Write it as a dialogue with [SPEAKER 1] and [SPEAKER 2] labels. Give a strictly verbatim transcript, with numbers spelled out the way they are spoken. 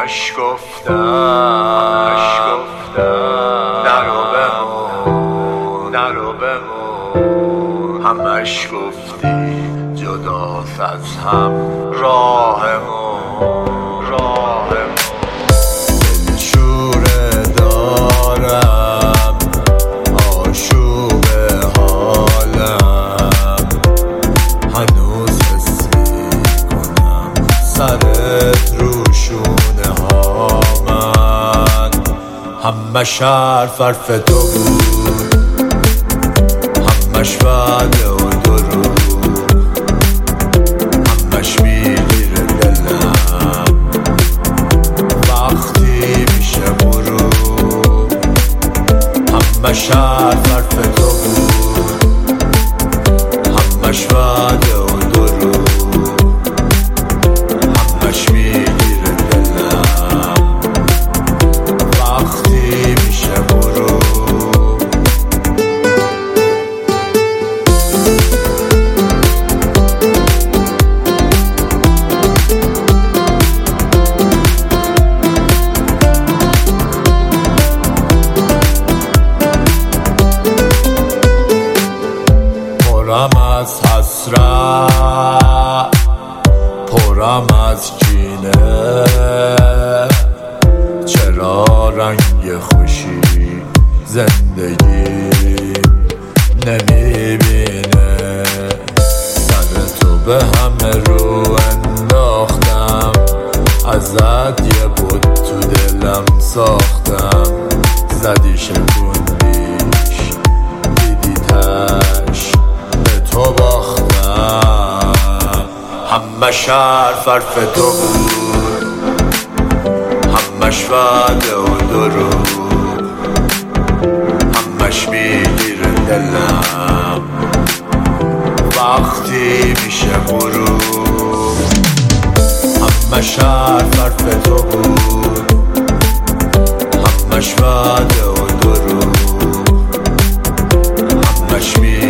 [SPEAKER 1] همش گفتم همش گفتم نرو بمون نرو بمون همش گفتی جداست از هم راهمون راهمون دلشوره دارم آشوب حالم هنوز حس میکنم سرت رو شونه ها من همش حرف حرف تو بود همش وعده و درود همش میگیره دلم وقتی میشه غروب همش حرف حرف تو بود همش وعده و درود همش میگیره دلم وقتی میشه غروب پرم از حسرت پرم از کینه چرا رنگ خوشی زندگی نمیبینه سر تو به همه رو انداختم ازت یه بود تو دلم ساختم زدی شکوندیش دیدی تش به تو باختم همش حرف حرف تو بود همش وعده و درود همش میگیره دلم وقتی میشه غروب همش حرف حرف تو بود همش وعده و درود همش میگیره